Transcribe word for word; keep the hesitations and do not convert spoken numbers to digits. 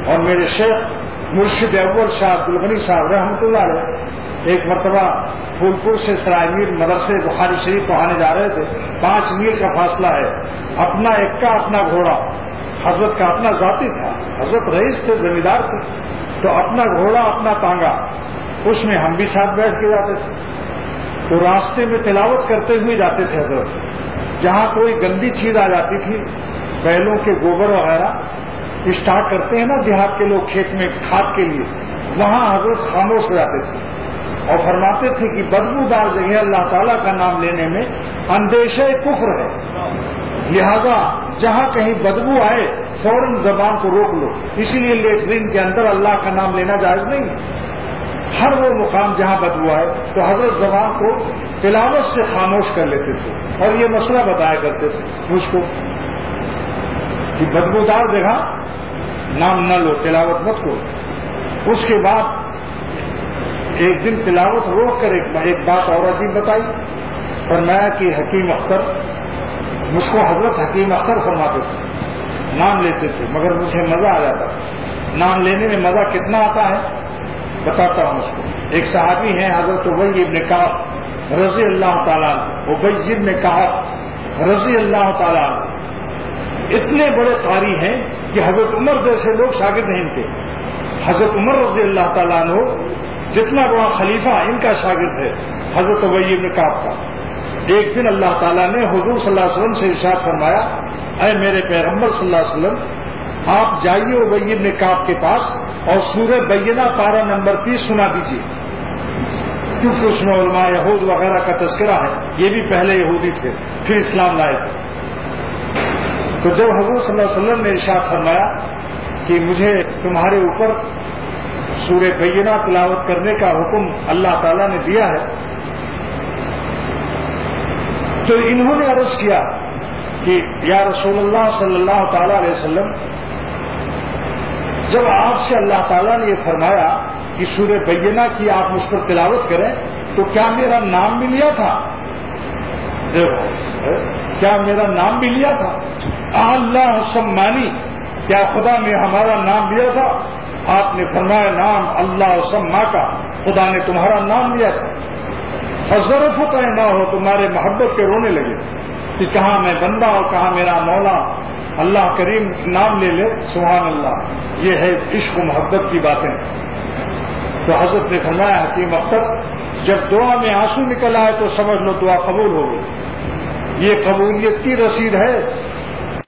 اور میرے شیخ مرشد اول شاہ عبدالغنی صاحب رحمۃ اللہ علیہ ایک مرتبہ پھولپور سے سرائے میر مدرسے بخاری شریف پڑھانے جا رہے تھے. پانچ میل کا فاصلہ ہے. اپنا ایک کا اپنا گھوڑا حضرت کا اپنا ذاتی تھا. حضرت رئیس تھے, زمیندار تھے, تو اپنا گھوڑا اپنا تانگا, اس میں ہم بھی ساتھ بیٹھ کے جاتے تھے. تو راستے میں تلاوت کرتے ہوئے جاتے تھے حضرت. جہاں کوئی گندی چیز آ جاتی تھی, بیلوں کے گوبر وغیرہ اسٹارٹ کرتے ہیں نا دیہات کے لوگ کھیت میں کھاد کے لیے, وہاں حضرت خاموش ہو جاتے تھے اور فرماتے تھے کہ بدبودار جگہ اللہ تعالیٰ کا نام لینے میں اندیشہ کفر ہے, لہذا جہاں کہیں بدبو آئے فوراً زبان کو روک لو. اسی لیے لیٹرین کے اندر اللہ کا نام لینا جائز نہیں ہے. ہر وہ مقام جہاں بدبو آئے تو حضرت زبان کو تلاوت سے خاموش کر لیتے تھے اور یہ مسئلہ بتایا کرتے تھے مجھ کو کہ بدبودار جگہ نام نہ لو, تلاوت مت کرو. اس کے بعد ایک دن تلاوت روک کر ایک بات اور عجیب بتائی. فرمایا کہ حکیم اختر, مجھ کو حضرت حکیم اختر فرماتے تھے, نام لیتے تھے مگر مجھے مزہ آ جاتا. نام لینے میں مزہ کتنا آتا ہے بتاتا ہوں اس کو. ایک صحابی ہیں حضرت ابی ابن کعب رضی اللہ تعالیٰ عنہ, ابی ابن کعب رضی اللہ تعالیٰ عنہ اتنے بڑے قاری ہیں کہ حضرت عمر جیسے لوگ شاگرد ہیں ان کے. حضرت عمر رضی اللہ تعالیٰ عنہ جتنا بڑا خلیفہ ان کا شاگرد ہے حضرت ابی ابن کعب کا. ایک دن اللہ تعالیٰ نے حضور صلی اللہ علیہ وسلم سے ارشاد فرمایا, اے میرے پیغمبر صلی اللہ علیہ وسلم, آپ جائیے ابی ابن کعب کے پاس اور سورہ بینہ پارہ نمبر تیس سنا دیجیے, کیونکہ اس میں علماء یہود وغیرہ کا تذکرہ ہے. یہ بھی پہلے یہودی تھے پھر اسلام لائے تھے. تو جب حضور صلی اللہ علیہ وسلم نے ارشاد فرمایا کہ مجھے تمہارے اوپر سورہ بینہ تلاوت کرنے کا حکم اللہ تعالیٰ نے دیا ہے, تو انہوں نے عرض کیا کہ یا رسول اللہ صلی اللہ تعالی علیہ وسلم, جب آپ سے اللہ تعالیٰ نے یہ فرمایا کہ سورہ بینہ کی آپ مجھ پر تلاوت کریں, تو کیا میرا نام بھی لیا تھا؟ دیکھو, کیا میرا نام بھی لیا تھا؟ اللہ سمانی, کیا خدا نے ہمارا نام لیا تھا؟ آپ نے فرمایا نام اللہ سما کا, خدا نے تمہارا نام لیا تھا. حضرت ہوتا ہے نہ ہو, تمہارے محبت کے رونے لگے کہ کہاں میں بندہ اور کہاں میرا مولا. اللہ کریم نام لے لے, سبحان اللہ, یہ ہے عشق و محبت کی باتیں. تو حضرت نے فرمایا حکیم اختر, جب دعا میں آنسو نکل آئے تو سمجھ لو دعا قبول ہو گئی. یہ قبولیت کی رسید ہے